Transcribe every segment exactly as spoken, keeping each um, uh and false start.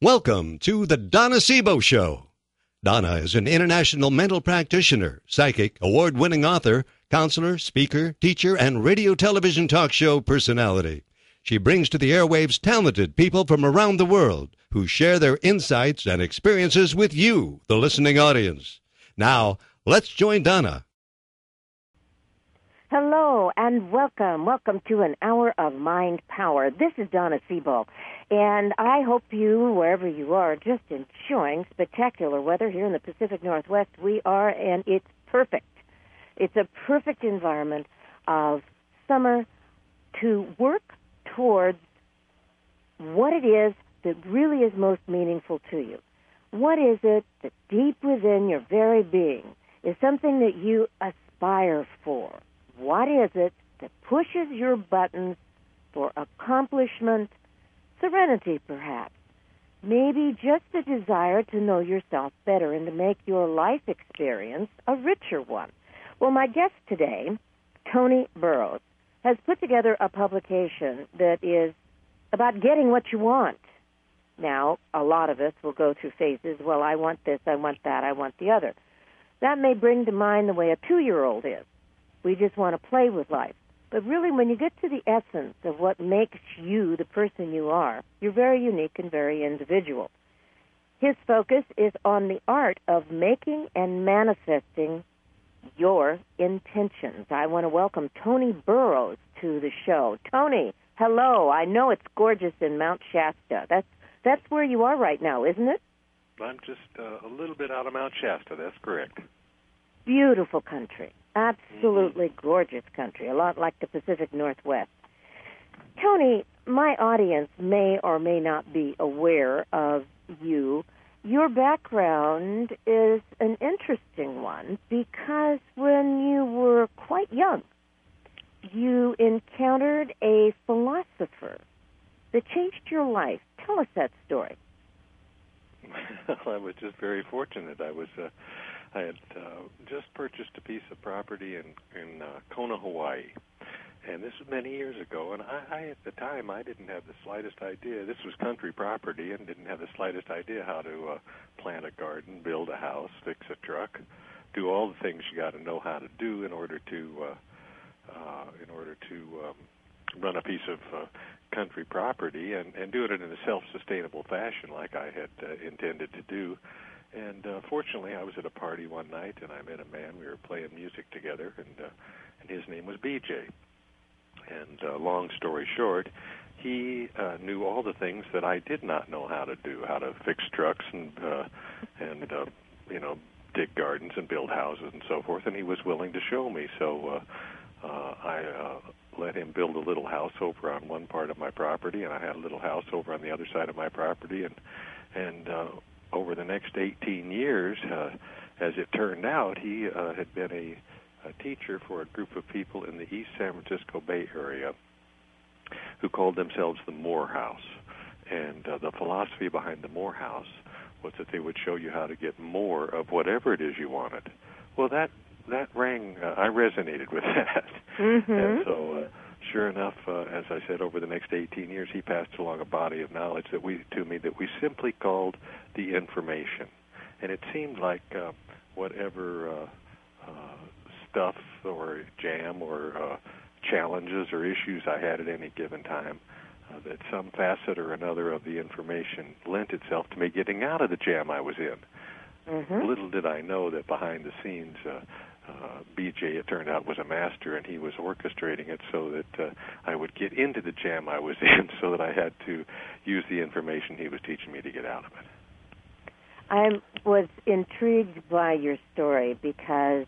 Welcome to the Donna Sebo Show. Donna is an international mental practitioner, psychic, award-winning author, counselor, speaker, teacher, and radio television talk show personality. She brings to the airwaves talented people from around the world who share their insights and experiences with you, the listening audience. Now, let's join Donna. Hello and welcome. Welcome to an hour of mind power. This is Donna Sebo, and I hope you, wherever you are, are just enjoying spectacular weather here in the Pacific Northwest. We are, and it's perfect. It's a perfect environment of summer to work towards what it is that really is most meaningful to you. What is it that deep within your very being is something that you aspire for? What is it that pushes your buttons for accomplishment, serenity perhaps, maybe just a desire to know yourself better and to make your life experience a richer one? Well, my guest today, Tony Burrows, has put together a publication that is about getting what you want. Now, a lot of us will go through phases. Well, I want this, I want that, I want the other. That may bring to mind the way a two-year-old is. We just want to play with life. But really, when you get to the essence of what makes you the person you are, you're very unique and very individual. His focus is on the art of making and manifesting your intentions. I want to welcome Tony Burrows to the show. Tony, hello. I know it's gorgeous in Mount Shasta. That's that's where you are right now, isn't it? I'm just uh, a little bit out of Mount Shasta. That's correct. Beautiful country. Absolutely gorgeous country, a lot like the Pacific Northwest. Tony, my audience may or may not be aware of you. Your background is an interesting one because when you were quite young, you encountered a philosopher that changed your life. Tell us that story. Well, I was just very fortunate. I was... Uh, I had uh, just purchased a piece of property in in uh, Kona, Hawaii, and this was many years ago. And I, I, at the time, I didn't have the slightest idea. This was country property, and didn't have the slightest idea how to uh, plant a garden, build a house, fix a truck, do all the things you got to know how to do in order to uh, uh, in order to um, run a piece of uh, country property and, and do it in a self-sustainable fashion, like I had uh, intended to do. And uh, fortunately, I was at a party one night, and I met a man. We were playing music together, and uh, and his name was B J. And uh, long story short, he uh, knew all the things that I did not know how to do, how to fix trucks and uh, and uh, you know dig gardens and build houses and so forth. And he was willing to show me. So uh, uh, I uh, let him build a little house over on one part of my property, and I had a little house over on the other side of my property, and and uh, over the next eighteen years, uh, as it turned out, he uh, had been a, a teacher for a group of people in the East San Francisco Bay Area who called themselves the Moore House. And uh, the philosophy behind the Moore House was that they would show you how to get more of whatever it is you wanted. Well, that that rang, uh, I resonated with that. Mm-hmm. And so... Uh, Sure enough, uh, as I said, over the next eighteen years, he passed along a body of knowledge that we to me that we simply called the information. And it seemed like uh, whatever uh, uh, stuff or jam or uh, challenges or issues I had at any given time, uh, that some facet or another of the information lent itself to me getting out of the jam I was in. Mm-hmm. Little did I know that behind the scenes, uh, Uh, B J, it turned out, was a master, and he was orchestrating it so that uh, I would get into the jam I was in so that I had to use the information he was teaching me to get out of it. I was intrigued by your story because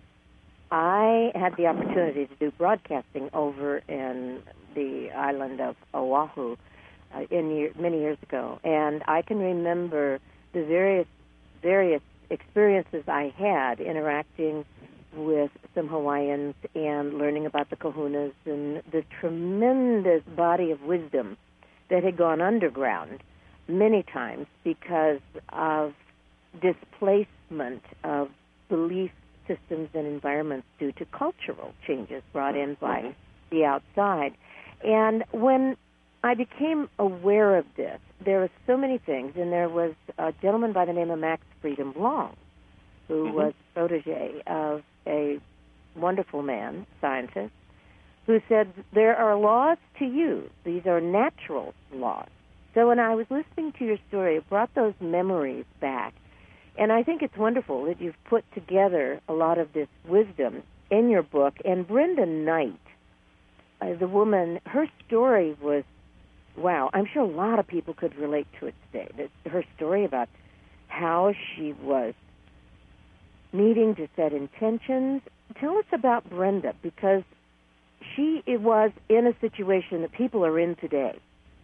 I had the opportunity to do broadcasting over in the island of Oahu uh, in year, many years ago, and I can remember the various various experiences I had interacting with some Hawaiians and learning about the kahunas and the tremendous body of wisdom that had gone underground many times because of displacement of belief systems and environments due to cultural changes brought in by mm-hmm. the outside. And when I became aware of this, there are so many things, and there was a gentleman by the name of Max Freedom Long, who Mm-hmm. was protege of a wonderful man, scientist, who said there are laws to use. These are natural laws. So when I was listening to your story, it brought those memories back. And I think it's wonderful that you've put together a lot of this wisdom in your book. And Brenda Knight, uh, the woman, her story was, wow, I'm sure a lot of people could relate to it today. That her story about how she was needing to set intentions. Tell us about Brenda, because she it was in a situation that people are in today,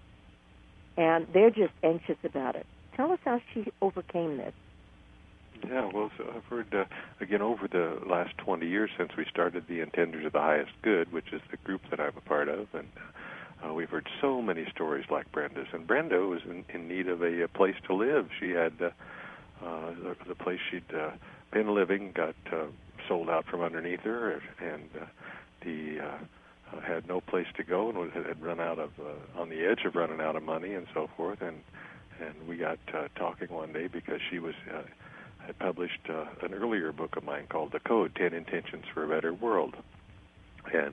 and they're just anxious about it. Tell us how she overcame this. Yeah, well, so I've heard, uh, again, over the last twenty years since we started the Intenders of the Highest Good, which is the group that I'm a part of, and uh, we've heard so many stories like Brenda's. And Brenda was in, in need of a, a place to live. She had uh, uh, the, the place she'd uh, been living got uh, sold out from underneath her, and uh, the uh, uh, had no place to go, and was, had run out of uh, on the edge of running out of money and so forth. And and we got uh, talking one day because she was. Uh, I published uh, an earlier book of mine called The Code, ten Intentions for a Better World. And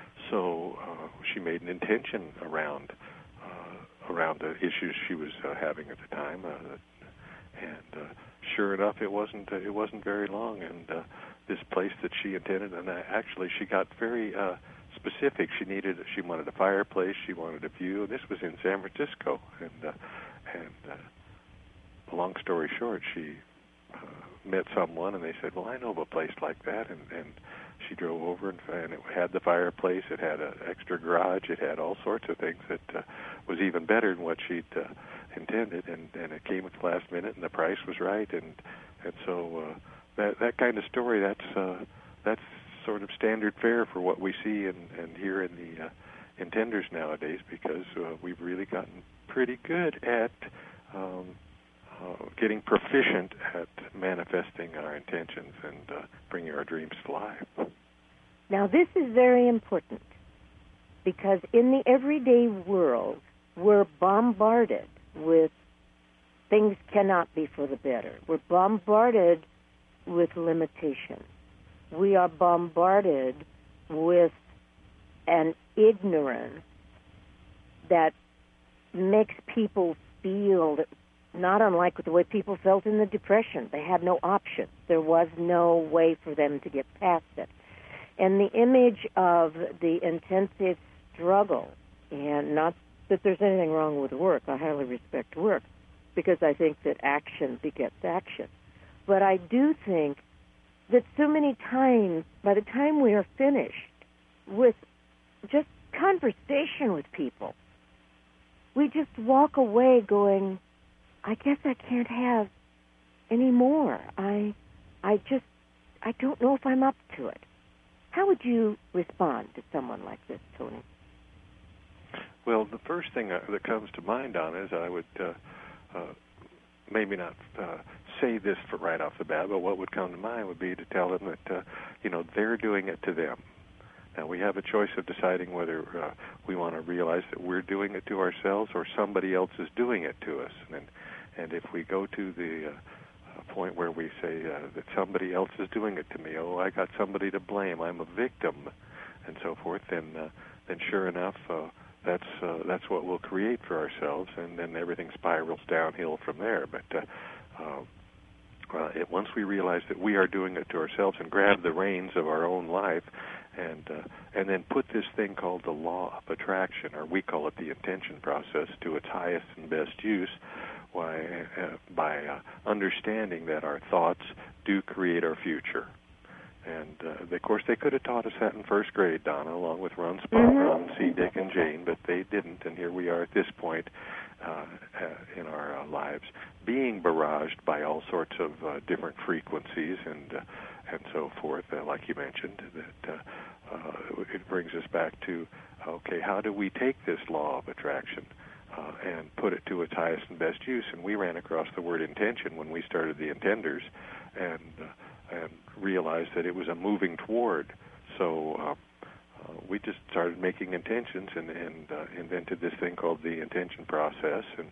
so uh, she made an intention around uh, around the issues she was uh, having at the time. Uh, and uh, sure enough, it wasn't uh, it wasn't very long. And uh, this place that she intended, and I, actually she got very uh, specific. She needed, she wanted a fireplace, she wanted a view. This was in San Francisco. And, uh, and uh, long story short, she Uh, met someone, and they said, well, I know of a place like that, and, and she drove over, and, and it had the fireplace, it had an extra garage, it had all sorts of things that uh, was even better than what she'd uh, intended, and, and it came at the last minute, and the price was right, and and so uh, that that kind of story, that's uh, that's sort of standard fare for what we see and, and hear in the uh, intenders nowadays, because uh, we've really gotten pretty good at um, Uh, getting proficient at manifesting our intentions and uh, bringing our dreams to life. Now, this is very important, because in the everyday world, we're bombarded with things cannot be for the better. We're bombarded with limitations. We are bombarded with an ignorance that makes people feel that, not unlike the way people felt in the Depression. They had no option. There was no way for them to get past it. And the image of the intensive struggle, and not that there's anything wrong with work, I highly respect work, because I think that action begets action. But I do think that so many times, by the time we are finished with just conversation with people, we just walk away going, I guess I can't have any more. I, I just, I don't know if I'm up to it. How would you respond to someone like this, Tony? Well, the first thing that comes to mind, Donna, is I would uh, uh, maybe not uh, say this for right off the bat, but what would come to mind would be to tell them that, uh, you know, they're doing it to them. Now, we have a choice of deciding whether uh, we want to realize that we're doing it to ourselves or somebody else is doing it to us. And and if we go to the uh, point where we say uh, that somebody else is doing it to me, oh, I got somebody to blame, I'm a victim, and so forth, then uh, then sure enough, uh, that's uh, that's what we'll create for ourselves, and then everything spirals downhill from there. But uh, uh, uh, it, once we realize that we are doing it to ourselves and grab the reins of our own life, and uh, and then put this thing called the law of attraction, or we call it the intention process, to its highest and best use, why uh, by uh, understanding that our thoughts do create our future. And uh, of course, they could have taught us that in first grade, Donna, along with Run, Spot, Mm-hmm. Run, See, Dick, and Jane, but they didn't. And here we are at this point uh, uh, in our uh, lives, being barraged by all sorts of uh, different frequencies and uh, and so forth, uh, like you mentioned. That uh, uh, it brings us back to, okay, how do we take this law of attraction uh, and put it to its highest and best use? And we ran across the word intention when we started the Intenders, and uh, and realized that it was a moving toward. So uh, uh, we just started making intentions and, and uh, invented this thing called the intention process, and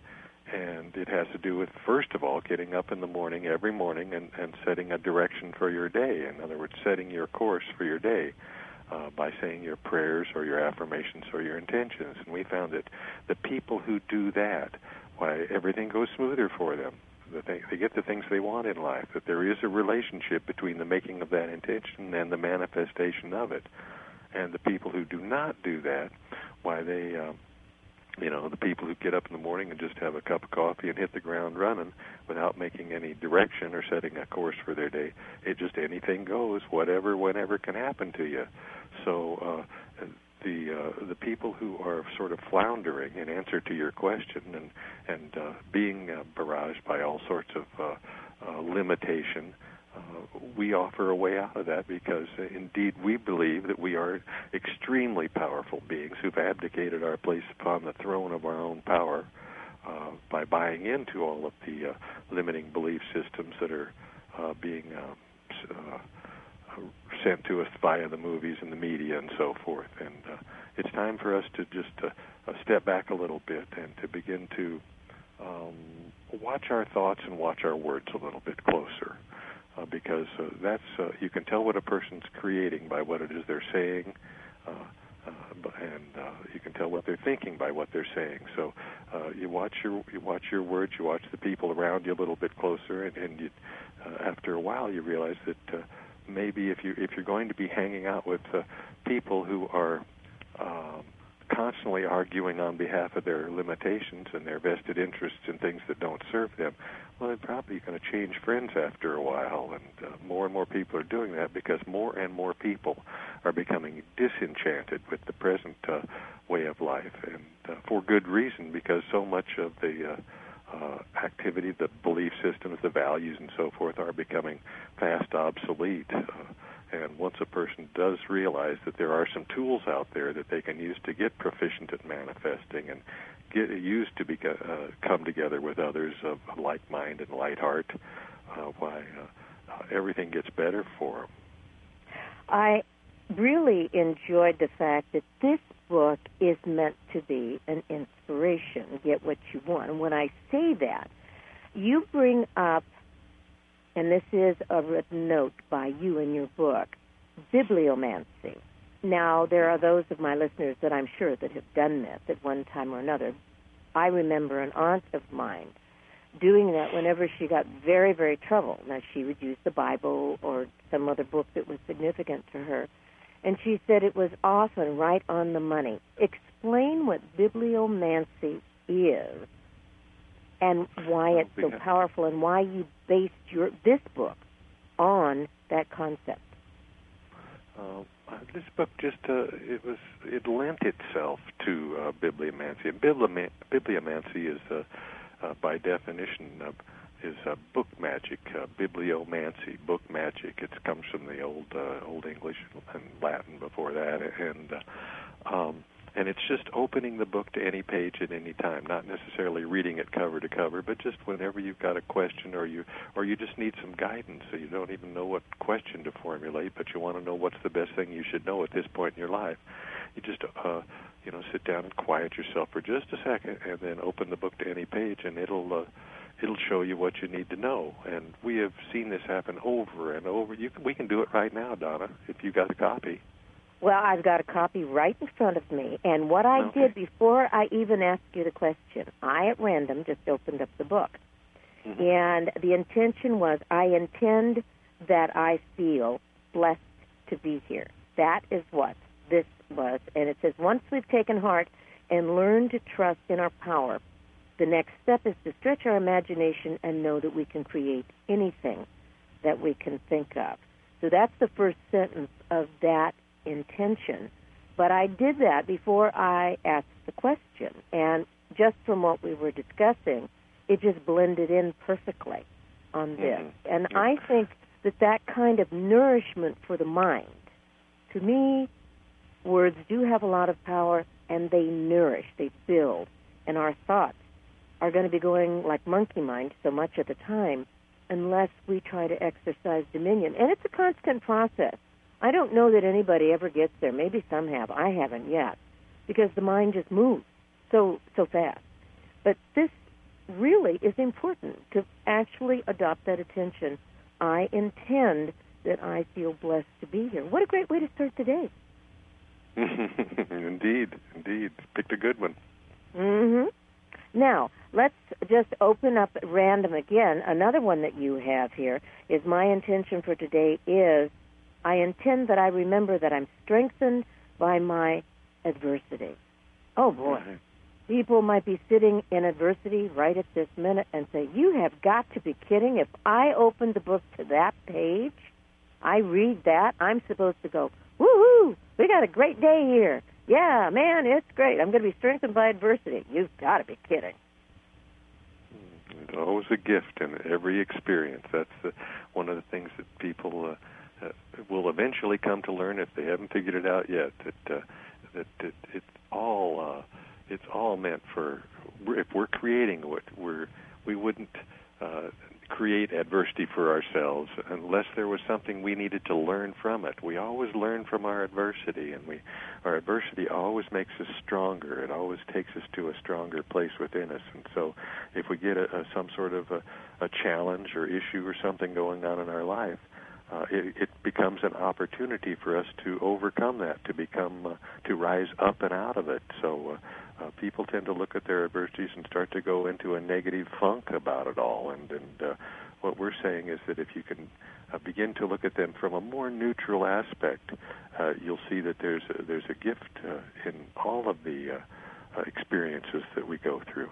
And it has to do with, first of all, getting up in the morning, every morning, and, and setting a direction for your day. In other words, setting your course for your day uh, by saying your prayers or your affirmations or your intentions. And we found that the people who do that, why, everything goes smoother for them. That they, they get the things they want in life, that there is a relationship between the making of that intention and the manifestation of it. And the people who do not do that, why, they... Uh, You know, the people who get up in the morning and just have a cup of coffee and hit the ground running without making any direction or setting a course for their day, it just anything goes, whatever, whenever can happen to you. So uh, the uh, the people who are sort of floundering in answer to your question and and uh, being uh, barraged by all sorts of uh, uh, limitation. Uh, we offer a way out of that because, uh, indeed, we believe that we are extremely powerful beings who've abdicated our place upon the throne of our own power uh, by buying into all of the uh, limiting belief systems that are uh, being uh, uh, sent to us via the movies and the media and so forth. And uh, it's time for us to just uh, uh, step back a little bit and to begin to um, watch our thoughts and watch our words a little bit closer. Uh, because uh, that's uh, you can tell what a person's creating by what it is they're saying, uh, uh, and uh, you can tell what they're thinking by what they're saying. So uh, you watch your you watch your words, you watch the people around you a little bit closer, and, and you, uh, after a while, you realize that uh, maybe if you if you're going to be hanging out with uh, people who are um, constantly arguing on behalf of their limitations and their vested interests in things that don't serve them, well, they're probably going to change friends after a while, and uh, more and more people are doing that because more and more people are becoming disenchanted with the present uh, way of life, and uh, for good reason, because so much of the uh, uh, activity, the belief systems, the values, and so forth are becoming fast obsolete. Uh, And once a person does realize that there are some tools out there that they can use to get proficient at manifesting and get used to be, uh, come together with others of like mind and light heart, uh, why uh, uh, everything gets better for them. I really enjoyed the fact that this book is meant to be an inspiration, get what you want. And when I say that, you bring up, and this is a written note by you in your book, bibliomancy. Now, there are those of my listeners that I'm sure that have done this at one time or another. I remember an aunt of mine doing that whenever she got very, very troubled. Now, she would use the Bible or some other book that was significant to her, and she said it was often right on the money. Explain what bibliomancy is and why it's so powerful, and why you based your this book on that concept. Uh, this book just uh, it was it lent itself to uh, bibliomancy. And bibliom- bibliomancy is, uh, uh, by definition, uh, is uh, book magic. Uh, bibliomancy, book magic. It comes from the old uh, Old English and Latin before that, and uh, um, And it's just opening the book to any page at any time, not necessarily reading it cover to cover, but just whenever you've got a question or you or you just need some guidance, so you don't even know what question to formulate, but you want to know what's the best thing you should know at this point in your life. You just, uh, you know, sit down and quiet yourself for just a second, and then open the book to any page, and it'll uh, it'll show you what you need to know. And we have seen this happen over and over. You can, we can do it right now, Donna, if you got a copy. Well, I've got a copy right in front of me, and what I okay. did before I even asked you the question, I at random just opened up the book. Mm-hmm. And the intention was, I intend that I feel blessed to be here. That is what this was. And it says, once we've taken heart and learned to trust in our power, the next step is to stretch our imagination and know that we can create anything that we can think of. So that's the first sentence of that intention. But I did that before I asked the question. And just from what we were discussing, it just blended in perfectly on this. Mm-hmm. And I think that that kind of nourishment for the mind, to me, words do have a lot of power, and they nourish, they build. And our thoughts are going to be going like monkey mind so much at the time unless we try to exercise dominion. And it's a constant process. I don't know that anybody ever gets there. Maybe some have. I haven't yet, because the mind just moves so so fast. But this really is important to actually adopt that attention. I intend that I feel blessed to be here. What a great way to start the day. Indeed, indeed. Picked a good one. Mm-hmm. Now, let's just open up at random again. Another one that you have here is my intention for today is I intend that I remember that I'm strengthened by my adversity. Oh, boy. Mm-hmm. People might be sitting in adversity right at this minute and say, you have got to be kidding. If I open the book to that page, I read that, I'm supposed to go, woo-hoo, we got a great day here. Yeah, man, it's great. I'm going to be strengthened by adversity. You've got to be kidding. It's always a gift in every experience. That's the, one of the things that people uh, uh, will eventually come to learn if they haven't figured it out yet. That uh, that it, it's all uh, it's all meant for. If we're creating what we're, we wouldn't uh, create adversity for ourselves unless there was something we needed to learn from it. We always learn from our adversity, and we our adversity always makes us stronger. It always takes us to a stronger place within us. And so if we get a, a, some sort of a, a challenge or issue or something going on in our life, uh, it, it becomes an opportunity for us to overcome that, to become, uh, to rise up and out of it. So uh, uh, people tend to look at their adversities and start to go into a negative funk about it all. And, and uh, what we're saying is that if you can uh, begin to look at them from a more neutral aspect, uh, you'll see that there's a, there's a gift uh, in all of the uh, uh, experiences that we go through.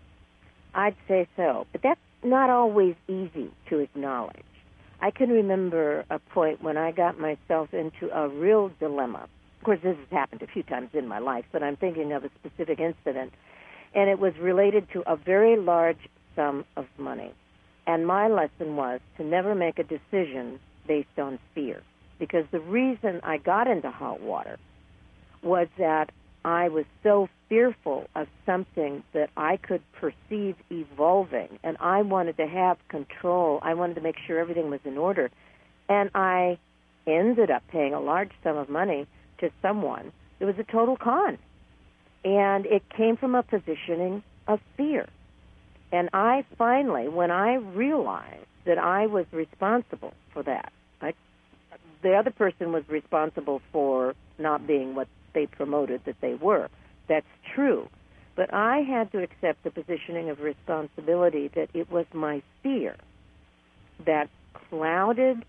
I'd say so, but that's not always easy to acknowledge. I can remember a point when I got myself into a real dilemma. Of course, this has happened a few times in my life, but I'm thinking of a specific incident, and it was related to a very large sum of money. And my lesson was to never make a decision based on fear, because the reason I got into hot water was that I was so fearful of something that I could perceive evolving, and I wanted to have control. I wanted to make sure everything was in order. And I ended up paying a large sum of money to someone. It was a total con. And it came from a positioning of fear. And I finally, when I realized that I was responsible for that, I, the other person was responsible for not being what they promoted that they were. That's true. But I had to accept the positioning of responsibility that it was my fear that clouded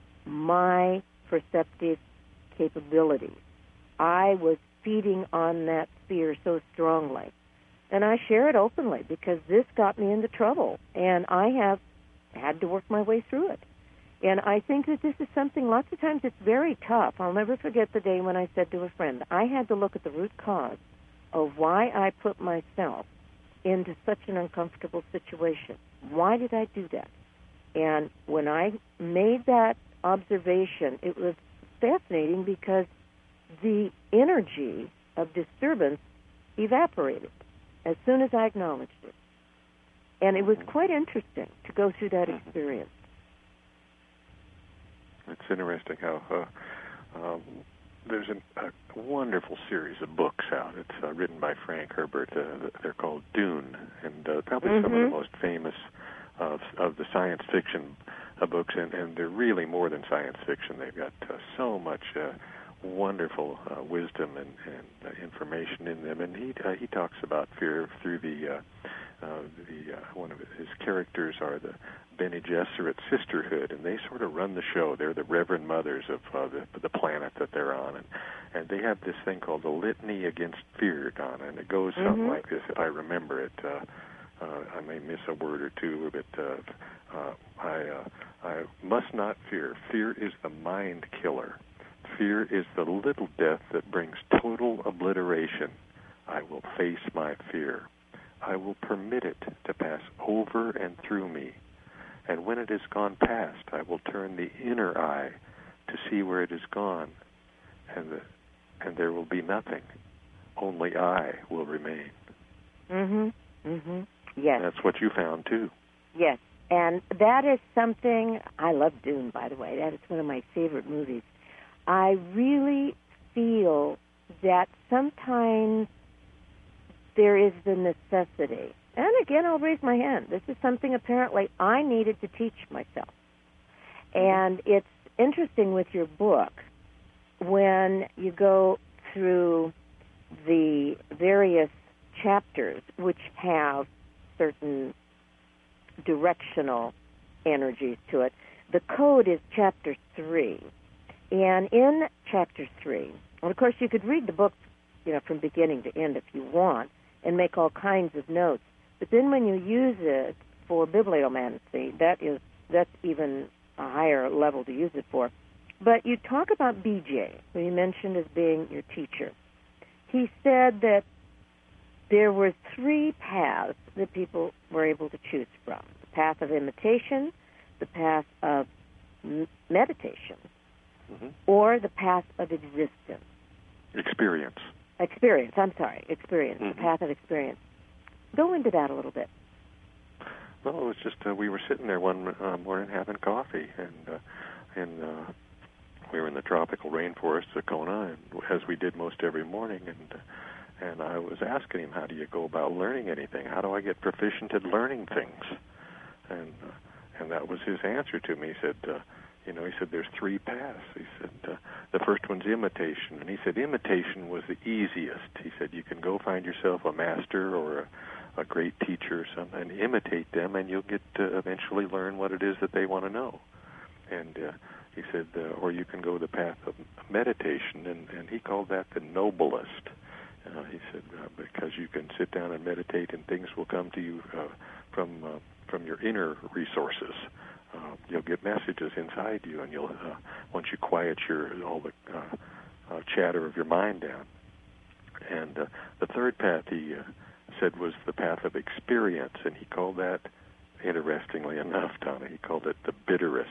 my perceptive capabilities. I was feeding on that fear so strongly. And I share it openly because this got me into trouble, and I have had to work my way through it. And I think that this is something, lots of times it's very tough. I'll never forget the day when I said to a friend, I had to look at the root cause of why I put myself into such an uncomfortable situation. Why did I do that? And when I made that observation, it was fascinating because the energy of disturbance evaporated as soon as I acknowledged it. And it was quite interesting to go through that experience. It's interesting how uh, um, there's an, a wonderful series of books out. It's uh, written by Frank Herbert. Uh, they're called Dune, and uh, probably mm-hmm. some of the most famous of, of the science fiction uh, books, and, and they're really more than science fiction. They've got uh, so much uh, wonderful uh, wisdom and, and uh, information in them, and he uh, he talks about fear through the uh, uh, the uh, one of his characters are the Bene Gesserit Sisterhood, and they sort of run the show. They're the Reverend Mothers of uh, the, the planet that they're on, and, and they have this thing called the Litany Against Fear, Donna, and it goes mm-hmm. something like this, if I remember it. Uh, uh, I may miss a word or two, but uh, uh, I, uh, I must not fear. Fear is the mind killer. Fear is the little death that brings total obliteration. I will face my fear. I will permit it to pass over and through me. And when it has gone past, I will turn the inner eye to see where it has gone, and the, and there will be nothing. Only I will remain. Mhm. Mhm. Yes. That's what you found too. Yes, and that is something I love. Dune, by the way. That is one of my favorite movies. I really feel that sometimes there is the necessity And again, I'll raise my hand. This is something apparently I needed to teach myself. And it's interesting with your book when you go through the various chapters which have certain directional energies to it. The code is chapter three. And in chapter three, and of course you could read the book, you know, from beginning to end if you want and make all kinds of notes. But then when you use it for bibliomancy, that is that's even a higher level to use it for. But you talk about B J, who you mentioned as being your teacher. He said that there were three paths that people were able to choose from. The path of imitation, the path of m- meditation, mm-hmm. or the path of existence. Experience. Experience, I'm sorry, experience, mm-hmm. the path of experience. Go into that a little bit. Well, it was just uh, we were sitting there one uh, morning having coffee, and uh, and uh, we were in the tropical rainforests of Kona, and as we did most every morning, and uh, and I was asking him, how do you go about learning anything? How do I get proficient at learning things? And uh, and that was his answer to me. He said, uh, you know, he said there's three paths. He said uh, the first one's imitation, and he said imitation was the easiest. He said you can go find yourself a master or a a great teacher or something, and imitate them, and you'll get to eventually learn what it is that they want to know. And uh, he said, uh, or you can go the path of meditation, and, and he called that the noblest. Uh, he said, uh, because you can sit down and meditate, and things will come to you uh, from uh, from your inner resources. Uh, you'll get messages inside you, and you'll uh, once you quiet your all the uh, uh, chatter of your mind down. And uh, the third path he uh, said was the path of experience, and he called that, interestingly enough, Donna, he called it the bitterest.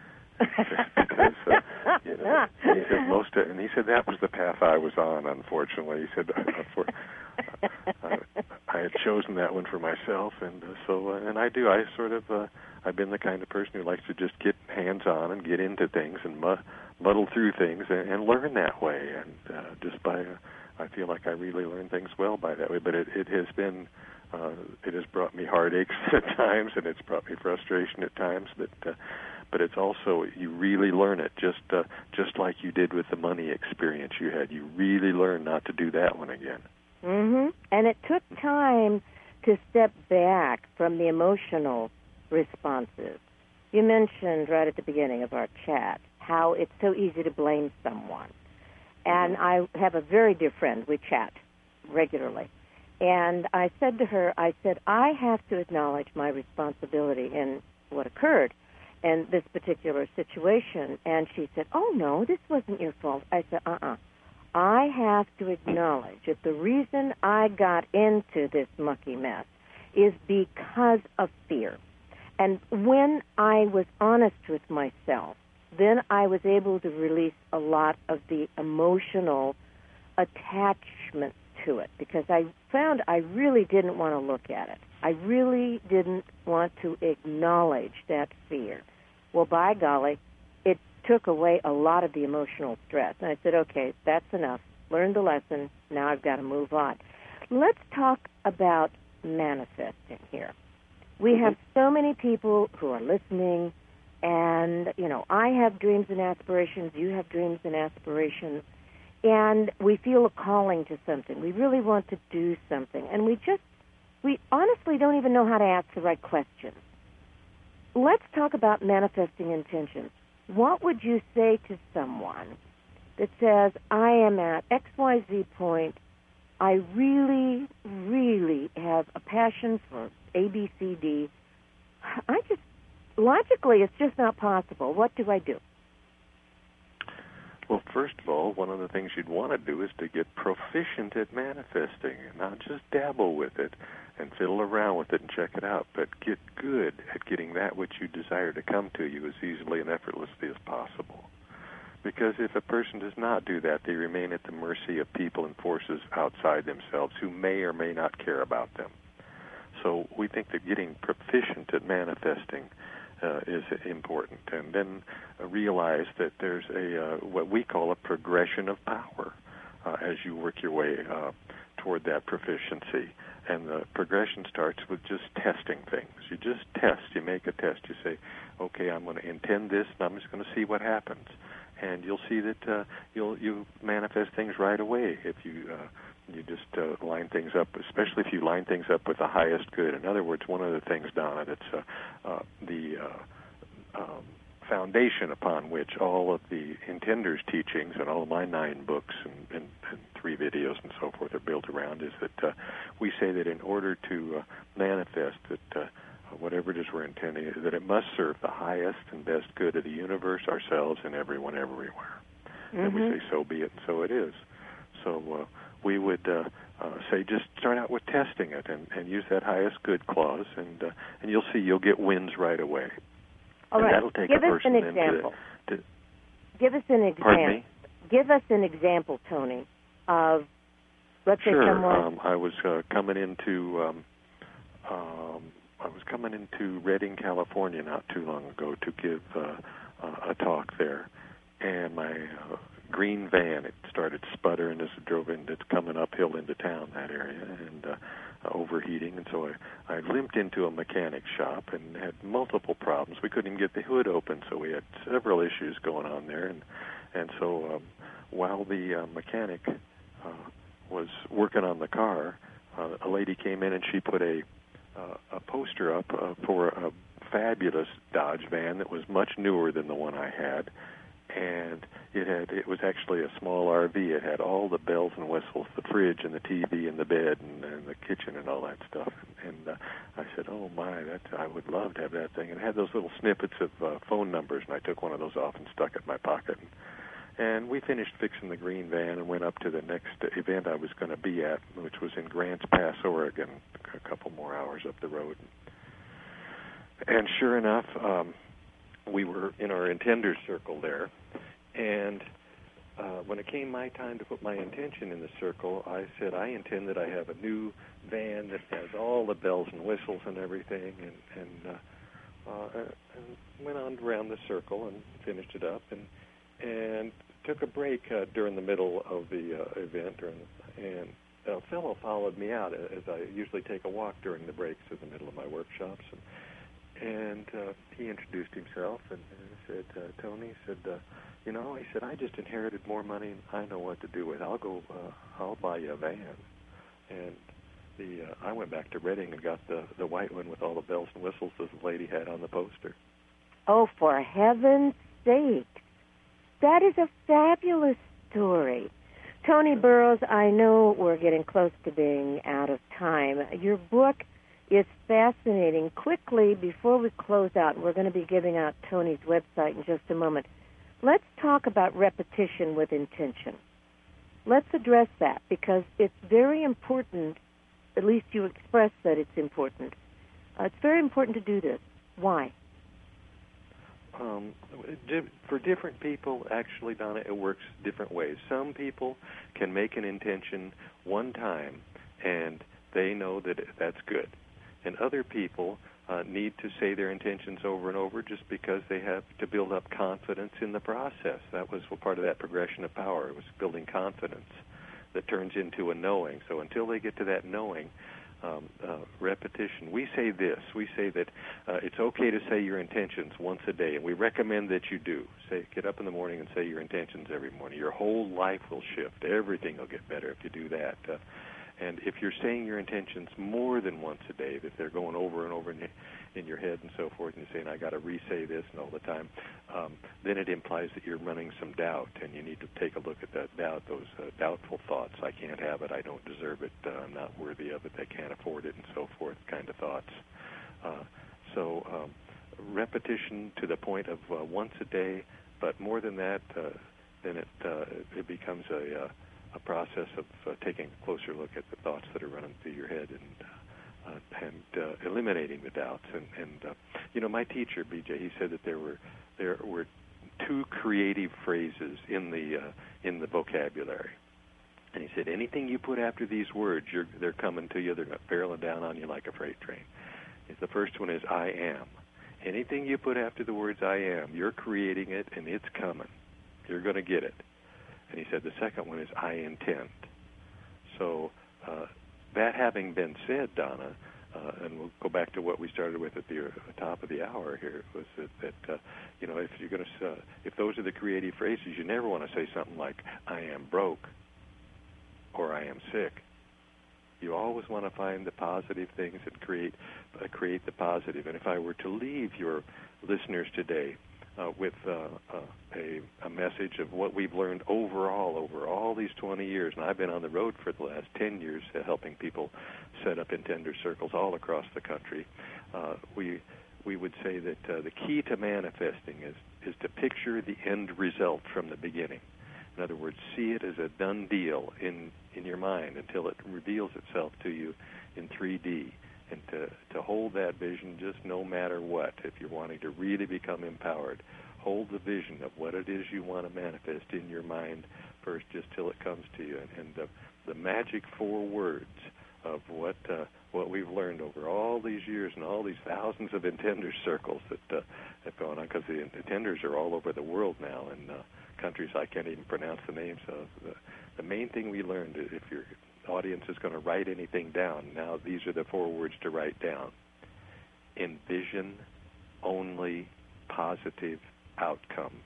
because, uh, you know, he said most, of, and he said that was the path I was on. Unfortunately, he said uh, for, uh, I, I had chosen that one for myself, and uh, so, uh, and I do. I sort of, uh, I've been the kind of person who likes to just get hands on and get into things and mu- muddle through things and, and learn that way, and uh, just by. Uh, I feel like I really learn things well by that way, but it, it has been, uh, it has brought me heartaches at times, and it's brought me frustration at times, but uh, but it's also, you really learn it, just uh, just like you did with the money experience you had. You really learn not to do that one again. Mm-hmm. And it took time to step back from the emotional responses. You mentioned right at the beginning of our chat how it's so easy to blame someone. And I have a very dear friend. We chat regularly. And I said to her, I said, I have to acknowledge my responsibility in what occurred in this particular situation. And she said, oh, no, this wasn't your fault. I said, uh-uh. I have to acknowledge that the reason I got into this mucky mess is because of fear. And when I was honest with myself, then I was able to release a lot of the emotional attachment to it, because I found I really didn't want to look at it. I really didn't want to acknowledge that fear. Well, by golly, it took away a lot of the emotional stress. And I said, okay, that's enough. Learned the lesson. Now I've got to move on. Let's talk about manifesting here. We have so many people who are listening. And, you know, I have dreams and aspirations, you have dreams and aspirations, and we feel a calling to something. We really want to do something, and we just, we honestly don't even know how to ask the right questions. Let's talk about manifesting intentions. What would you say to someone that says, I am at X Y Z point, I really, really have a passion for A, B, C, D, I just, logically, it's just not possible. What do I do? Well, first of all, one of the things you'd want to do is to get proficient at manifesting, and not just dabble with it and fiddle around with it and check it out, but get good at getting that which you desire to come to you as easily and effortlessly as possible. Because if a person does not do that, they remain at the mercy of people and forces outside themselves who may or may not care about them. So we think that getting proficient at manifesting uh, is important, and then uh, realize that there's a uh, what we call a progression of power uh, as you work your way uh, toward that proficiency. And the progression starts with just testing things. You just test. You make a test. You say, okay, I'm going to intend this, and I'm just going to see what happens. And you'll see that uh, you'll you manifest things right away if you uh, you just uh, line things up, especially if you line things up with the highest good. In other words, one of the things, Donna, that's uh, uh, the uh, um, foundation upon which all of the Intender's teachings and all of my nine books and, and, and three videos and so forth are built around is that uh, we say that in order to uh, manifest that uh, whatever it is we're intending, that it must serve the highest and best good of the universe, ourselves, and everyone everywhere. Mm-hmm. And we say, so be it, and so it is. So uh, we would uh, uh, say just start out with testing it and, and use that highest good clause, and uh, and you'll see you'll get wins right away. All and right. That'll take Give a us an person example. To, to, Give us an example. Pardon me? Give us an example, Tony, of, let's sure. say someone... Um, I was uh, coming into... Um, um, I was coming into Redding, California not too long ago to give uh, uh, a talk there, and my uh, green van, it started sputtering as it drove in. It's coming uphill into town, that area, and uh, overheating, and so I, I limped into a mechanic shop and had multiple problems. We couldn't even get the hood open, so we had several issues going on there, and and so um, while the uh, mechanic uh, was working on the car, uh, a lady came in and she put a Uh, a poster up uh, for a fabulous Dodge van that was much newer than the one I had, and it had it was actually a small R V. It had all the bells and whistles, the fridge and the T V and the bed and, and the kitchen and all that stuff. And, and uh, I said, "Oh my, that I would love to have that thing." And it had those little snippets of uh, phone numbers, and I took one of those off and stuck it in my pocket. And, And we finished fixing the green van and went up to the next event I was going to be at, which was in Grants Pass, Oregon, a couple more hours up the road. And sure enough, um, we were in our intender circle there. And uh, when it came my time to put my intention in the circle, I said, I intend that I have a new van that has all the bells and whistles and everything, and, and, uh, uh, and went on around the circle and finished it up. And and took a break uh, during the middle of the uh, event, during the, and a fellow followed me out, as I usually take a walk during the breaks in the middle of my workshops, and, and uh, he introduced himself and, and said, uh, Tony, he said, uh, you know, he said, I just inherited more money than I know what to do with. I'll go, uh, I'll buy you a van. And the uh, I went back to Redding and got the, the white one with all the bells and whistles that the lady had on the poster. Oh, for heaven's sake. That is a fabulous story. Tony Burrows, I know we're getting close to being out of time. Your book is fascinating. Quickly, before we close out, we're going to be giving out Tony's website in just a moment. Let's talk about repetition with intention. Let's address that, because it's very important, at least you express that it's important. Uh, it's very important to do this. Why? Um, for different people, actually, Donna, it works different ways. Some people can make an intention one time, and they know that that's good. And other people uh, need to say their intentions over and over just because they have to build up confidence in the process. That was part of that progression of power. It was building confidence that turns into a knowing. So until they get to that knowing, Um, uh, repetition. We say this. We say that uh, it's okay to say your intentions once a day, and we recommend that you do. Say, get up in the morning and say your intentions every morning. Your whole life will shift. Everything will get better if you do that. Uh, and if you're saying your intentions more than once a day, that they're going over and over in, in your head and so forth, and you're saying, I got to re-say this and all the time, um, then it implies that you're running some doubt, and you need to take a look at that doubt, those uh, doubtful thoughts. I can't have it. I don't deserve it. Uh, I'm not worthy of it. I can't afford it, and so forth, kind of thoughts. Uh, so um, repetition to the point of uh, once a day, but more than that, uh, then it uh, it becomes a uh, a process of uh, taking a closer look at the thoughts that are running through your head and uh, and uh, eliminating the doubts. And, and uh, you know, my teacher, B J, he said that there were there were two creative phrases in the uh, in the vocabulary. And he said, anything you put after these words, you're, they're coming to you. They're barreling down on you like a freight train. The first one is I am. Anything you put after the words I am, you're creating it, and it's coming. You're going to get it. And he said the second one is I intend. So uh, that having been said, Donna, uh, and we'll go back to what we started with at the uh, top of the hour here, was that, that uh, you know, if you're going to, uh, if those are the creative phrases, you never want to say something like, I am broke or I am sick. You always want to find the positive things and create uh, create the positive. And if I were to leave your listeners today uh, with uh, uh, a, a message of what we've learned overall over all these twenty years, and I've been on the road for the last ten years uh, helping people set up intender circles all across the country, uh, we we would say that uh, the key to manifesting is, is to picture the end result from the beginning. In other words, see it as a done deal in, in your mind until it reveals itself to you in three D, and to, to hold that vision just no matter what. If you're wanting to really become empowered, hold the vision of what it is you want to manifest in your mind first, just till it comes to you. And, and the, the magic four words of what uh, what we've learned over all these years and all these thousands of intender circles that uh, have gone on, because the intenders are all over the world now, and uh, countries I can't even pronounce the names of. The, the main thing we learned, if your audience is going to write anything down, now these are the four words to write down. Envision only positive outcomes.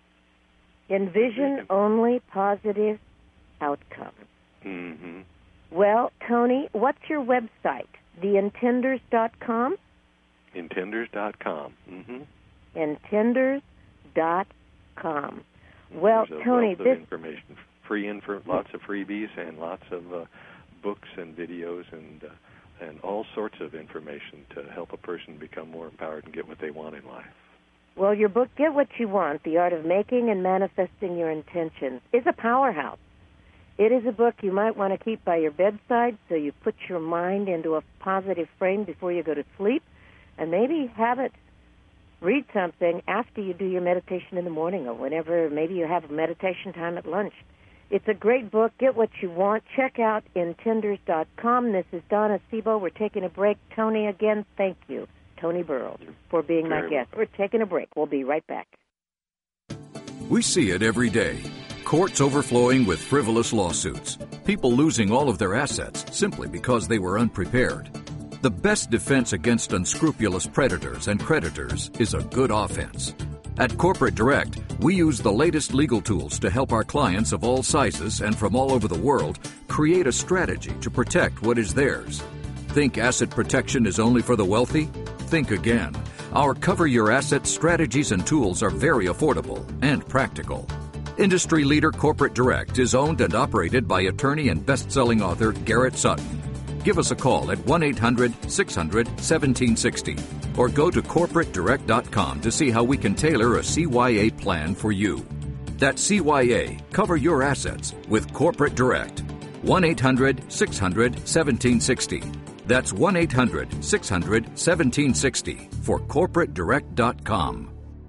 Envision, Envision. only positive outcomes. Mm-hmm. Well, Tony, what's your website? the intenders dot com? intenders dot com. Mm-hmm. intenders dot com. Well, There's a Tony, wealth of this information, free info, lots of freebies, and lots of uh, books and videos and uh, and all sorts of information to help a person become more empowered and get what they want in life. Well, your book, Get What You Want, The Art of Making and Manifesting Your Intentions, is a powerhouse. It is a book you might want to keep by your bedside so you put your mind into a positive frame before you go to sleep, and maybe have it read something after you do your meditation in the morning, or whenever maybe you have a meditation time at lunch. It's a great book. Get What You Want. Check out intenders dot com. This is Donna Sebo. We're taking a break. Tony, again, thank you, Tony Burrows, for being my guest. We're taking a break. We'll be right back. We see it every day. Courts overflowing with frivolous lawsuits. People losing all of their assets simply because they were unprepared. The best defense against unscrupulous predators and creditors is a good offense. At Corporate Direct, we use the latest legal tools to help our clients of all sizes and from all over the world create a strategy to protect what is theirs. Think asset protection is only for the wealthy? Think again. Our Cover Your Assets strategies and tools are very affordable and practical. Industry leader Corporate Direct is owned and operated by attorney and best-selling author Garrett Sutton. Give us a call at one eight hundred six hundred one seven six zero or go to corporate direct dot com to see how we can tailor a C Y A plan for you. That's C Y A, Cover Your Assets, with Corporate Direct. one eight hundred six hundred one seven six zero. That's one eight hundred six hundred one seven six zero for corporate direct dot com.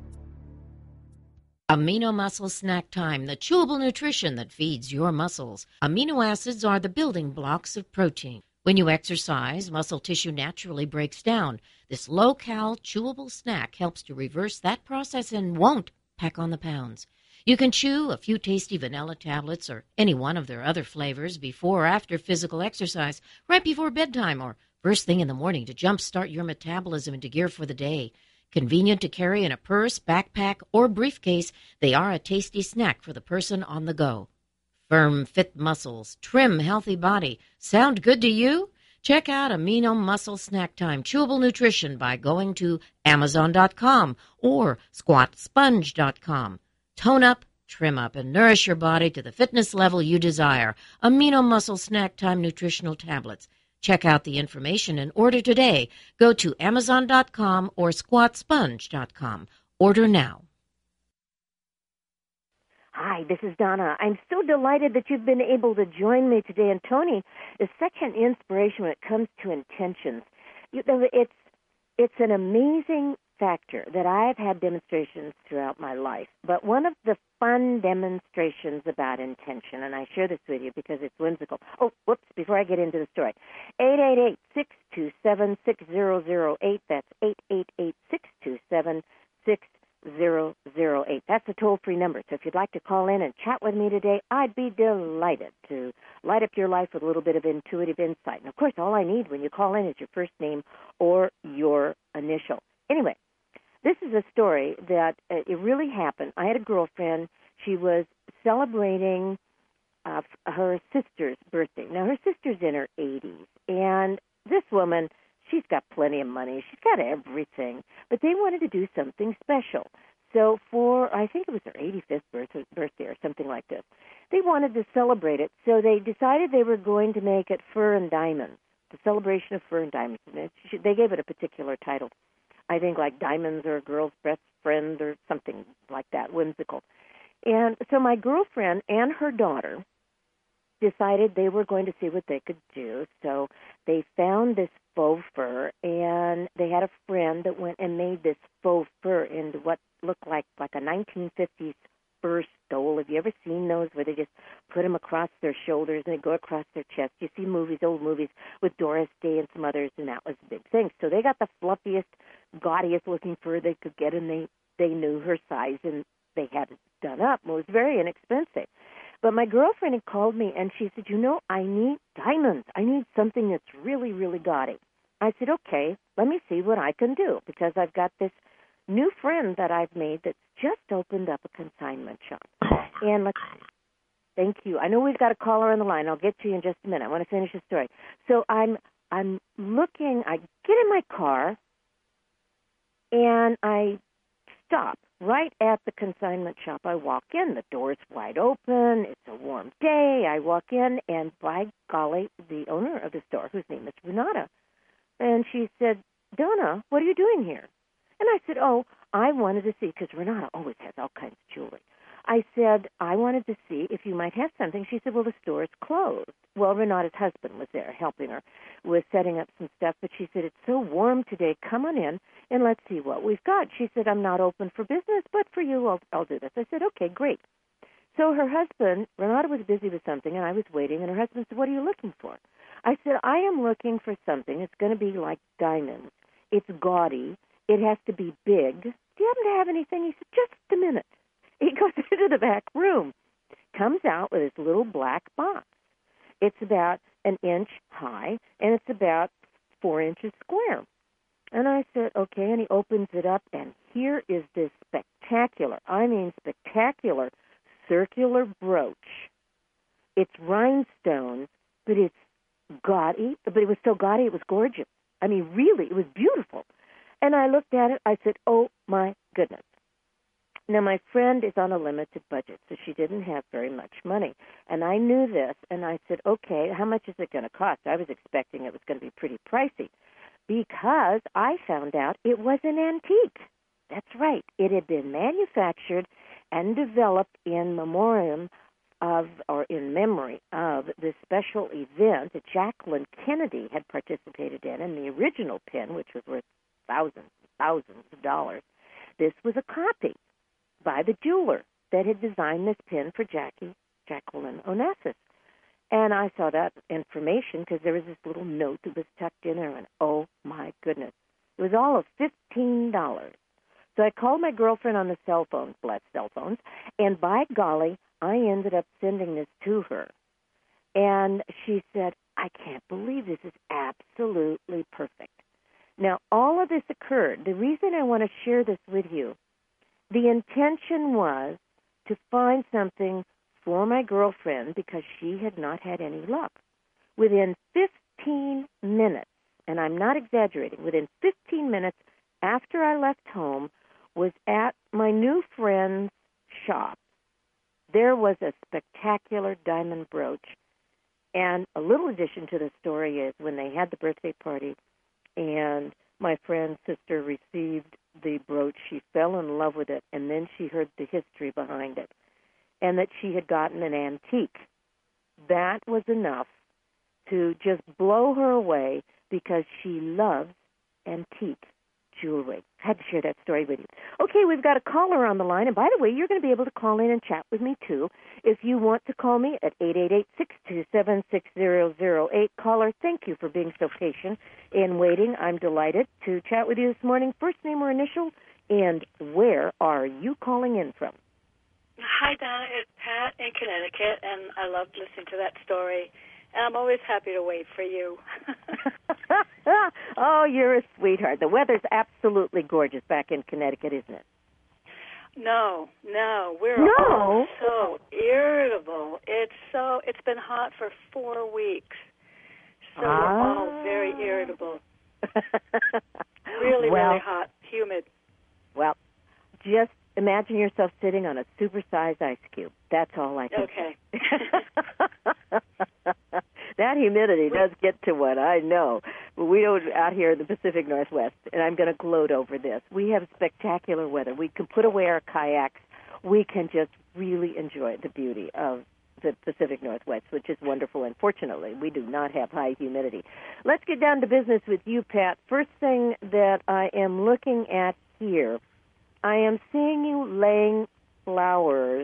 Amino Muscle Snack Time, the chewable nutrition that feeds your muscles. Amino acids are the building blocks of protein. When you exercise, muscle tissue naturally breaks down. This low-cal, chewable snack helps to reverse that process and won't pack on the pounds. You can chew a few tasty vanilla tablets or any one of their other flavors before or after physical exercise, right before bedtime or first thing in the morning to jumpstart your metabolism into gear for the day. Convenient to carry in a purse, backpack, or briefcase, they are a tasty snack for the person on the go. Firm, fit muscles, trim, healthy body. Sound good to you? Check out Amino Muscle Snack Time Chewable Nutrition by going to amazon dot com or squat sponge dot com. Tone up, trim up, and nourish your body to the fitness level you desire. Amino Muscle Snack Time Nutritional Tablets. Check out the information and order today. Go to amazon dot com or squat sponge dot com. Order now. Hi, this is Donna. I'm so delighted that you've been able to join me today. And Tony is such an inspiration when it comes to intentions. You know, it's it's an amazing factor that I've had demonstrations throughout my life. But one of the fun demonstrations about intention, and I share this with you because it's whimsical. Oh, whoops, before I get into the story. eight eight eight, six two seven, six zero zero eight. That's eight eight eight, six two seven, six zero zero eight. That's a toll-free number. So if you'd like to call in and chat with me today, I'd be delighted to light up your life with a little bit of intuitive insight. And, of course, all I need when you call in is your first name or your initial. Anyway, this is a story that uh, it really happened. I had a girlfriend. She was celebrating uh, her sister's birthday. Now, her sister's in her eighties, and this woman, she's got plenty of money. She's got everything, but they wanted to do something special. So for, I think it was her eighty-fifth birthday, birthday or something like this, they wanted to celebrate it. So they decided they were going to make it Fur and Diamonds, the celebration of Fur and Diamonds. And it, they gave it a particular title. I think like Diamonds or a Girl's Best Friend or something like that, whimsical. And so my girlfriend and her daughter decided they were going to see what they could do. So they found this faux fur, and they had a friend that went and made this faux fur into what looked like like a nineteen fifties fur stole. Have you ever seen those where they just put them across their shoulders and they go across their chest? You see movies, old movies with Doris Day and some others, and that was a big thing. So they got the fluffiest, gaudiest looking fur they could get, and they, they knew her size, and they had it done up. It was very inexpensive. But my girlfriend had called me, and she said, you know, I need diamonds. I need something that's really, really gaudy. I said, okay, let me see what I can do, because I've got this new friend that I've made that's just opened up a consignment shop. And let's, thank you. I know we've got a caller on the line. I'll get to you in just a minute. I want to finish the story. So I'm I'm looking. I get in my car, and I stop right at the consignment shop. I walk in. The door's wide open. It's a warm day. I walk in, and by golly, the owner of the store, whose name is Renata, and she said, Donna, what are you doing here? And I said, oh, I wanted to see, because Renata always has all kinds of jewelry. I said, I wanted to see if you might have something. She said, well, the store is closed. Well, Renata's husband was there helping her with setting up some stuff, but she said, it's so warm today. Come on in, and let's see what we've got. She said, I'm not open for business, but for you, I'll, I'll do this. I said, okay, great. So her husband, Renata was busy with something, and I was waiting, and her husband said, what are you looking for? I said, I am looking for something. It's going to be like diamonds. It's gaudy. It has to be big. Do you happen to have anything? He said, just a minute. He goes into the back room, comes out with his little black box. It's about an inch high, and it's about four inches square. And I said, okay, and he opens it up, and here is this spectacular, I mean spectacular, circular brooch. It's rhinestones, but it's gaudy, but it was so gaudy it was gorgeous. I mean, really, it was beautiful. And I looked at it, I said, oh, my goodness. Now, my friend is on a limited budget, so she didn't have very much money. And I knew this, and I said, okay, how much is it going to cost? I was expecting it was going to be pretty pricey, because I found out it was an antique. That's right. It had been manufactured and developed in memoriam of, or in memory of, this special event that Jacqueline Kennedy had participated in, and the original pin, which was worth thousands and thousands of dollars. This was a copy by the jeweler that had designed this pin for Jackie, Jacqueline Onassis. And I saw that information because there was this little note that was tucked in there, and oh, my goodness. It was all of fifteen dollars. So I called my girlfriend on the cell phone, bless cell phones, and by golly, I ended up sending this to her. And she said, I can't believe this is absolutely perfect. Now, all of this occurred. The reason I want to share this with you, the intention was to find something for my girlfriend because she had not had any luck. Within fifteen minutes, and I'm not exaggerating, within fifteen minutes after I left home, was at my new friend's shop. There was a spectacular diamond brooch. And a little addition to the story is when they had the birthday party and my friend's sister received the brooch, she fell in love with it, and then she heard the history behind it, and that she had gotten an antique. That was enough to just blow her away because she loves antique jewelry. I had to share that story with you. Okay, we've got a caller on the line, and by the way, you're going to be able to call in and chat with me, too. If you want to call me at eight eight eight, six two seven, six zero zero eight. Caller, thank you for being so patient and waiting. I'm delighted to chat with you this morning. First name or initial, and where are you calling in from? Hi, Donna. It's Pat in Connecticut, and I loved listening to that story. And I'm always happy to wait for you. Oh, you're a sweetheart. The weather's absolutely gorgeous back in Connecticut, isn't it? No, no. We're No? all so irritable. It's so, it's been hot for four weeks. So ah. we're all very irritable. Really, well, really hot, humid. Well, just imagine yourself sitting on a supersized ice cube. That's all I can Okay. That humidity does get to one, I know. But we don't out here in the Pacific Northwest, and I'm going to gloat over this. We have spectacular weather. We can put away our kayaks. We can just really enjoy the beauty of the Pacific Northwest, which is wonderful. And fortunately, we do not have high humidity. Let's get down to business with you, Pat. First thing that I am looking at here, I am seeing you laying flowers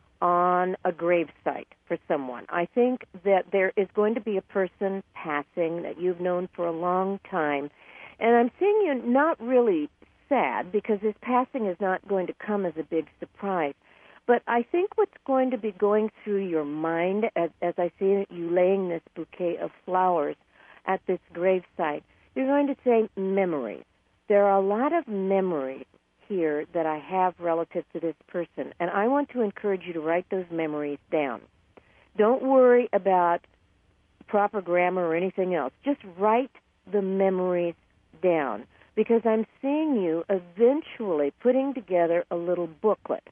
on a gravesite for someone. I think that there is going to be a person passing that you've known for a long time, and I'm seeing you not really sad because this passing is not going to come as a big surprise. But I think what's going to be going through your mind as, as I see you laying this bouquet of flowers at this gravesite, you're going to say memories. There are a lot of memories here that I have relative to this person, and I want to encourage you to write those memories down. Don't worry about proper grammar or anything else. Just write the memories down, because I'm seeing you eventually putting together a little booklet,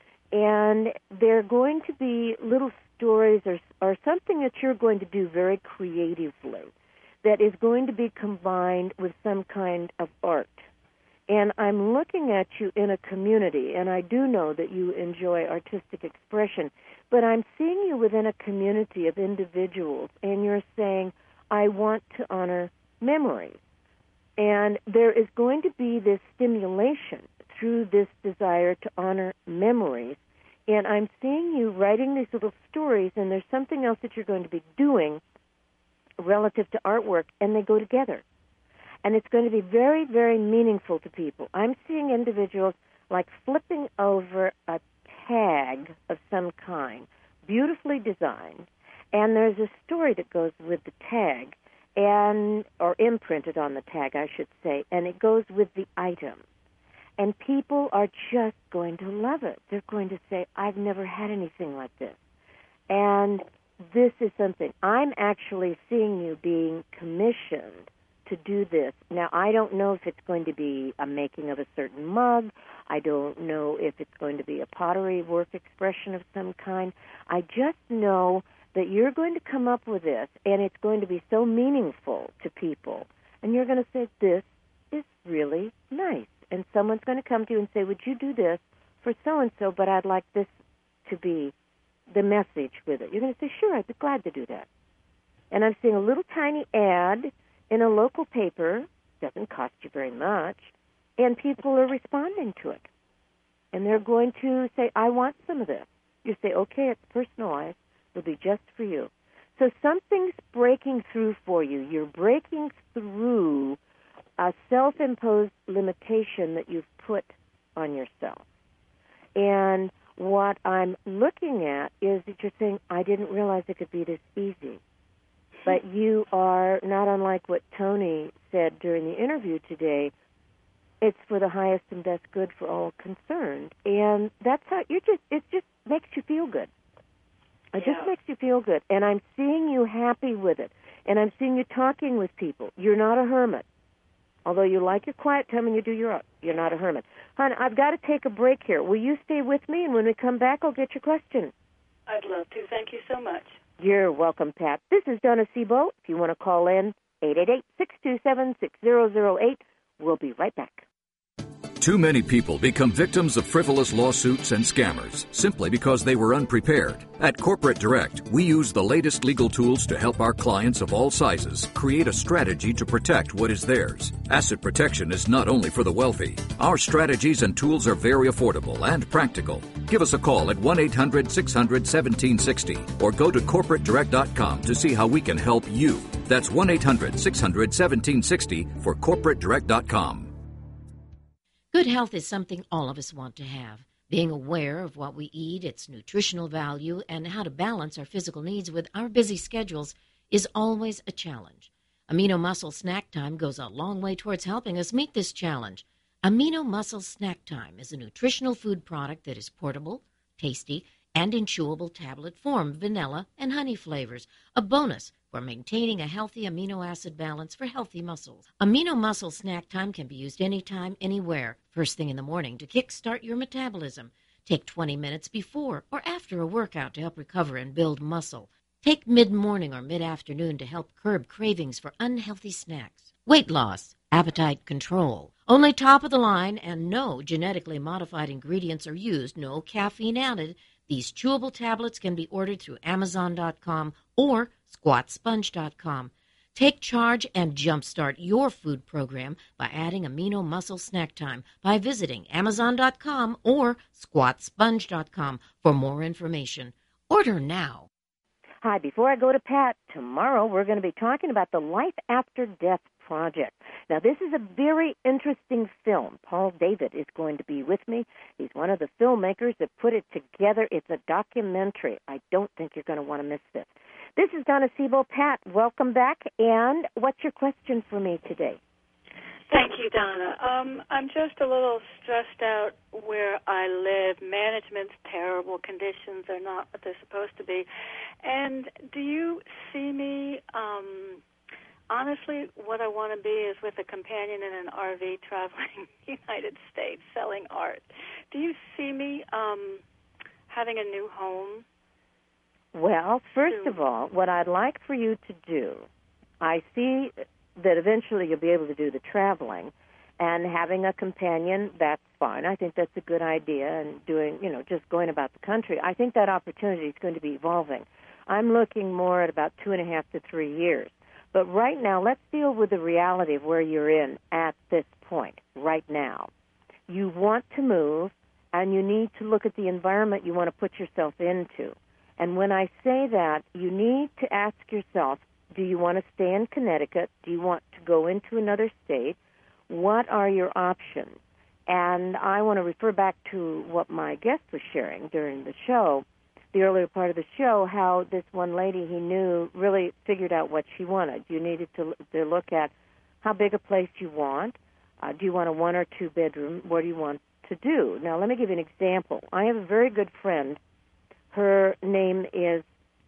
and they're going to be little stories or, or something that you're going to do very creatively that is going to be combined with some kind of art. And I'm looking at you in a community, and I do know that you enjoy artistic expression, but I'm seeing you within a community of individuals, and you're saying, I want to honor memories. And there is going to be this stimulation through this desire to honor memories. And I'm seeing you writing these little stories, and there's something else that you're going to be doing relative to artwork, and they go together. And it's going to be very, very meaningful to people. I'm seeing individuals like flipping over a tag of some kind, beautifully designed, and there's a story that goes with the tag, and or imprinted on the tag, I should say, and it goes with the item. And people are just going to love it. They're going to say, I've never had anything like this. And this is something. I'm actually seeing you being commissioned to do this. Now, I don't know if it's going to be a making of a certain mug. I don't know if it's going to be a pottery work expression of some kind. I just know that you're going to come up with this, and it's going to be so meaningful to people. And you're going to say, this is really nice. And someone's going to come to you and say, would you do this for so-and-so, but I'd like this to be the message with it. You're going to say, sure, I'd be glad to do that. And I'm seeing a little tiny ad in a local paper, doesn't cost you very much, and people are responding to it. And they're going to say, I want some of this. You say, okay, it's personalized. It'll be just for you. So something's breaking through for you. You're breaking through a self-imposed limitation that you've put on yourself. And what I'm looking at is that you're saying, I didn't realize it could be this easy. But you are not unlike what Tony said during the interview today. It's for the highest and best good for all concerned. And that's how you just, it just makes you feel good. It yeah. just makes you feel good. And I'm seeing you happy with it. And I'm seeing you talking with people. You're not a hermit. Although you like your quiet time and you do your art, you're not a hermit. Hon, I've got to take a break here. Will you stay with me? And when we come back, I'll get your question. I'd love to. Thank you so much. You're welcome, Pat. This is Donna Sebo. If you want to call in, eight eight eight, six two seven, six zero zero eight. We'll be right back. Too many people become victims of frivolous lawsuits and scammers simply because they were unprepared. At Corporate Direct, we use the latest legal tools to help our clients of all sizes create a strategy to protect what is theirs. Asset protection is not only for the wealthy. Our strategies and tools are very affordable and practical. Give us a call at one eight hundred, six hundred, seventeen sixty or go to corporate direct dot com to see how we can help you. That's one eight hundred, six hundred, seventeen sixty for corporate direct dot com. Good health is something all of us want to have. Being aware of what we eat, its nutritional value, and how to balance our physical needs with our busy schedules is always a challenge. Amino Muscle Snack Time goes a long way towards helping us meet this challenge. Amino Muscle Snack Time is a nutritional food product that is portable, tasty, and in chewable tablet form, vanilla and honey flavors, a bonus for maintaining a healthy amino acid balance for healthy muscles. Amino Muscle Snack Time can be used anytime, anywhere, first thing in the morning to kickstart your metabolism. Take twenty minutes before or after a workout to help recover and build muscle. Take mid-morning or mid-afternoon to help curb cravings for unhealthy snacks. Weight loss, appetite control. Only top-of-the-line and no genetically modified ingredients are used, no caffeine added. These chewable tablets can be ordered through Amazon dot com or Squat Sponge dot com. Take charge and jumpstart your food program by adding Amino Muscle Snack Time by visiting Amazon dot com or Squat Sponge dot com for more information. Order now. Hi, before I go to Pat, tomorrow we're going to be talking about the Life After Death Project. Now, this is a very interesting film. Paul David is going to be with me. He's one of the filmmakers that put it together. It's a documentary. I don't think you're going to want to miss this. This is Donna Siebel. Pat, welcome back. And what's your question for me today? Thank you, Donna. Um, I'm just a little stressed out where I live. Management's terrible. Conditions are not what they're supposed to be. And do you see me, um, honestly, what I want to be is with a companion in an R V traveling the United States selling art. Do you see me um, having a new home? Well, first of all, what I'd like for you to do, I see that eventually you'll be able to do the traveling, and having a companion, that's fine. I think that's a good idea, and doing, you know, just going about the country. I think that opportunity is going to be evolving. I'm looking more at about two and a half to three years. But right now, let's deal with the reality of where you're in at this point, right now. You want to move, and you need to look at the environment you want to put yourself into. And when I say that, you need to ask yourself, do you want to stay in Connecticut? Do you want to go into another state? What are your options? And I want to refer back to what my guest was sharing during the show, the earlier part of the show, how this one lady he knew really figured out what she wanted. You needed to, to look at how big a place you want. Uh, do you want a one- or two-bedroom? What do you want to do? Now, let me give you an example. I have a very good friend. Her name is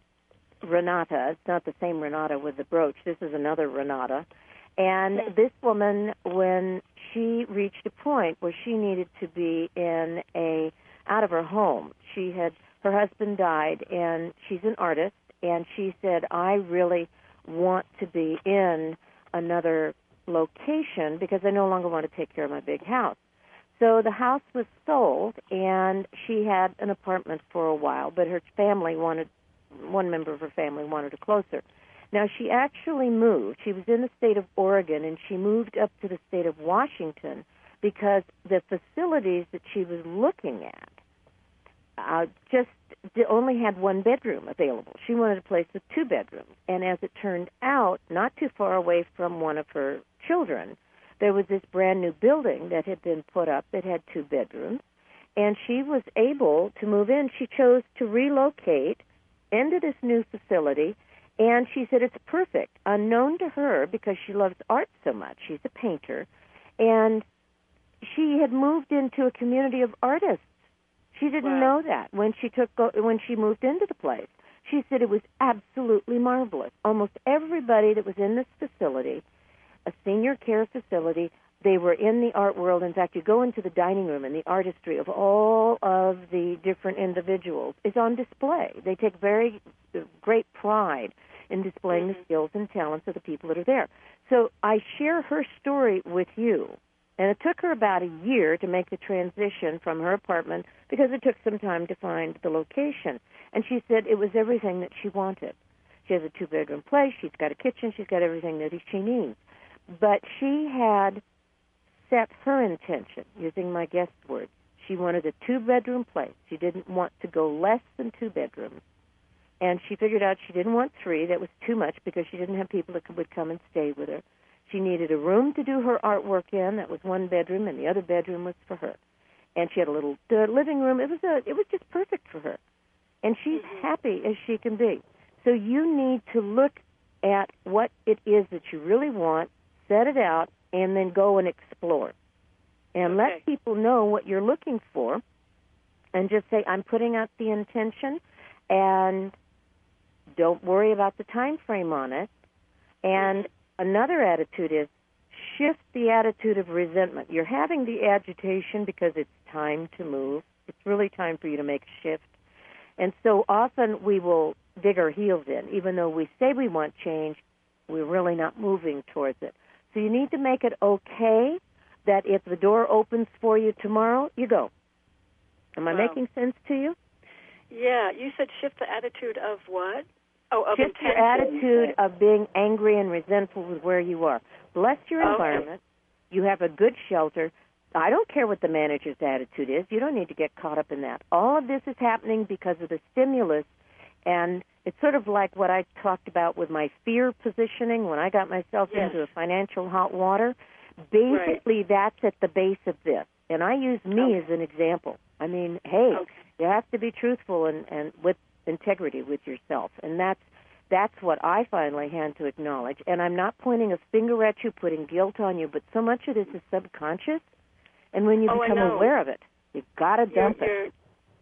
Renata. It's not the same Renata with the brooch. This is another Renata. And this woman, when she reached a point where she needed to be in a out of her home, she had her husband died, and she's an artist, and she said, I really want to be in another location because I no longer want to take care of my big house. So the house was sold, and she had an apartment for a while, but her family wanted one member of her family wanted her closer. Now, she actually moved. She was in the state of Oregon, and she moved up to the state of Washington because the facilities that she was looking at uh, just only had one bedroom available. She wanted a place with two bedrooms. And as it turned out, not too far away from one of her children, there was this brand-new building that had been put up that had two bedrooms, and she was able to move in. She chose to relocate into this new facility, and she said it's perfect, unknown to her because she loves art so much. She's a painter, and she had moved into a community of artists. She didn't Wow. know that when she took when she moved into the place. She said it was absolutely marvelous. Almost everybody that was in this facility, a senior care facility, they were in the art world. In fact, you go into the dining room, and the artistry of all of the different individuals is on display. They take very great pride in displaying Mm-hmm. the skills and talents of the people that are there. So I share her story with you. And it took her about a year to make the transition from her apartment because it took some time to find the location. And she said it was everything that she wanted. She has a two-bedroom place. She's got a kitchen. She's got everything that she needs. But she had set her intention, using my guest words. She wanted a two-bedroom place. She didn't want to go less than two bedrooms. And she figured out she didn't want three. That was too much because she didn't have people that would come and stay with her. She needed a room to do her artwork in. That was one bedroom, and the other bedroom was for her. and she had a little uh, living room. It was a, it was just perfect for her, and she's Mm-hmm. happy as she can be. So you need to look at what it is that you really want, set it out, and then go and explore. And Okay. let people know what you're looking for, and just say, I'm putting out the intention, and don't worry about the time frame on it. And another attitude is shift the attitude of resentment. You're having the agitation because it's time to move. It's really time for you to make a shift. And so often we will dig our heels in. Even though we say we want change, we're really not moving towards it. So you need to make it okay that if the door opens for you tomorrow, you go. Am I Wow. making sense to you? Yeah, you said shift the attitude of what? Oh, of Shift your intention. attitude of being angry and resentful with where you are. Bless your Okay. environment. You have a good shelter. I don't care what the manager's attitude is. You don't need to get caught up in that. All of this is happening because of the stimulus, and it's sort of like what I talked about with my fear positioning when I got myself Yes. into the financial hot water. Basically, that's at the base of this. And I use me Okay. as an example. I mean, hey, Okay. you have to be truthful and, and with integrity with yourself. And that's that's what I finally had to acknowledge. And I'm not pointing a finger at you, putting guilt on you, but so much of this is subconscious. And when you Oh, I become know. aware of it, you've got to You're, dump it. you're,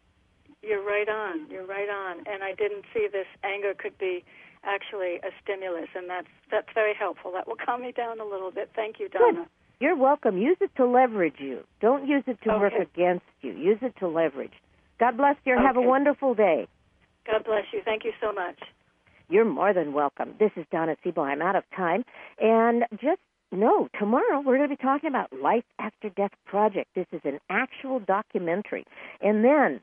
you're right on. You're right on. And I didn't see this anger could be actually a stimulus, and that's that's very helpful. That will calm me down a little bit. Thank you, Donna. Good. You're welcome. Use it to leverage you. Don't use it to work Okay. against you. Use it to leverage. God bless you. Have a Okay. wonderful day. God bless you. Thank you so much. You're more than welcome. This is Donna Siebel. I'm out of time. And just know, tomorrow we're going to be talking about Life After Death Project. This is an actual documentary. And then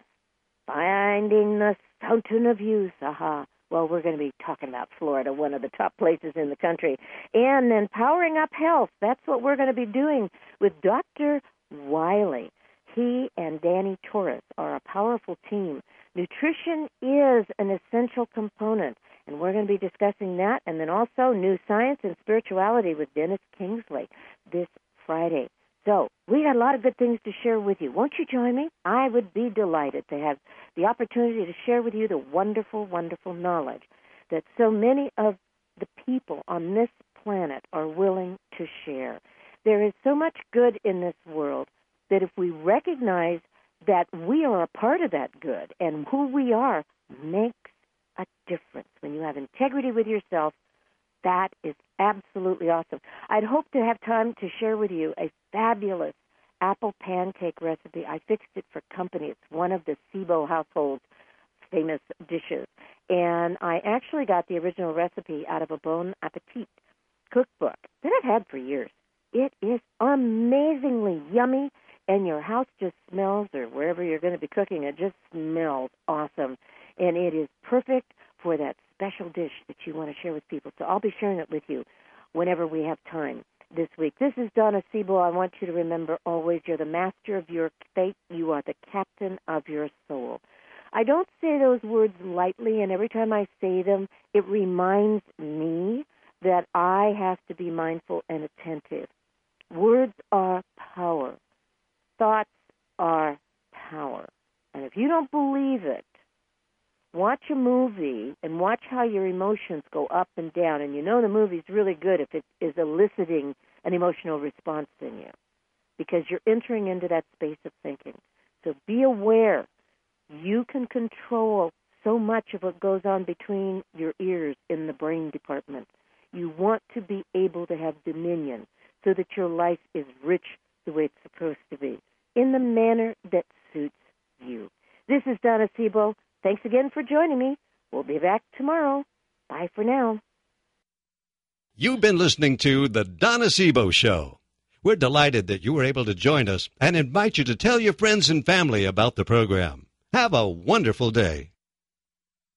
Finding the Fountain of Youth. Aha. Well, we're going to be talking about Florida, one of the top places in the country. And then Powering Up Health. That's what we're going to be doing with Doctor Wiley. He and Danny Torres are a powerful team. Nutrition is an essential component, and we're going to be discussing that, and then also New Science and Spirituality with Dennis Kingsley this Friday. So we got a lot of good things to share with you. Won't you join me? I would be delighted to have the opportunity to share with you the wonderful, wonderful knowledge that so many of the people on this planet are willing to share. There is so much good in this world that if we recognize that we are a part of that good and who we are makes a difference. When you have integrity with yourself, that is absolutely awesome. I'd hope to have time to share with you a fabulous apple pancake recipe. I fixed it for company. It's one of the Siebel household's famous dishes. And I actually got the original recipe out of a Bon Appetit cookbook that I've had for years. It is amazingly yummy, and your house just smells, or wherever you're going to be cooking, it just smells awesome. And it is perfect for that special dish that you want to share with people. So I'll be sharing it with you whenever we have time this week. This is Donna Siebel. I want you to remember always you're the master of your fate. You are the captain of your soul. I don't say those words lightly, and every time I say them, it reminds me that I have to be mindful and attentive. Words are power. Thoughts are power. And if you don't believe it, watch a movie and watch how your emotions go up and down. And you know the movie's really good if it is eliciting an emotional response in you, because you're entering into that space of thinking. So be aware. You can control so much of what goes on between your ears in the brain department. You want to be able to have dominion so that your life is rich the way it's supposed to be, in the manner that suits you. This is Donna Siebel. Thanks again for joining me. We'll be back tomorrow. Bye for now. You've been listening to The Donna Siebel Show. We're delighted that you were able to join us and invite you to tell your friends and family about the program. Have a wonderful day.